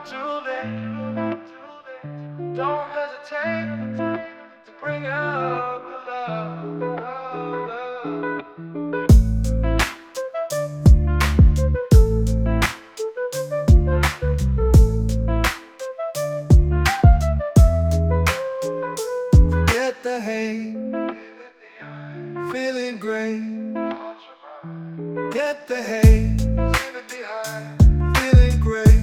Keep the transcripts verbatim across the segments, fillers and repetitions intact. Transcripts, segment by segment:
too late. Don't hesitate to bring out the love, love, love. Forget the hate, feeling great. Get the hate, leave it behind. Feeling great.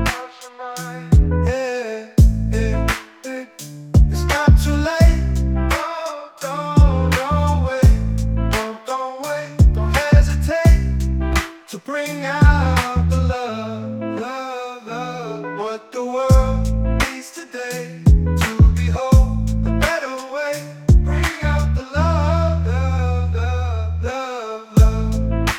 Yeah, yeah, yeah. It's not too late. Oh, don't, don't wait. Don't, don't wait. Don't hesitate to bring out the love, love, love. What the world needs today. To behold a better way. Bring out the love, love, love, love, love.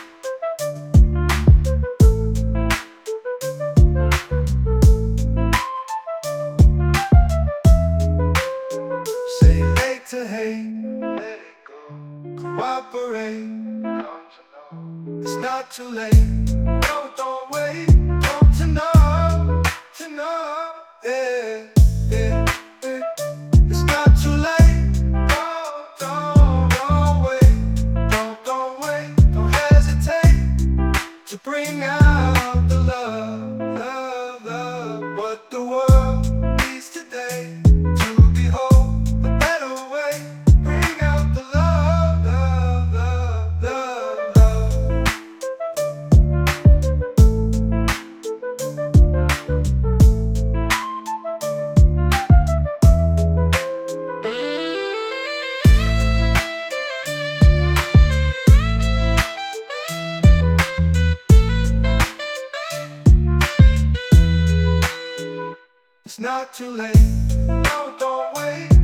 Say hate to hate, let it go. Cooperate, don't you know? It's not too late. No, don't wait. Don't to know, to know. Yeah, yeah, yeah. It's not too late. No, don't, don't wait. Don't, don't wait. Don't hesitate to bring out the love, love, love. What the world needs today. To behold a better way. Bring out the love, love, love, love, love. It's not too late. No, don't wait.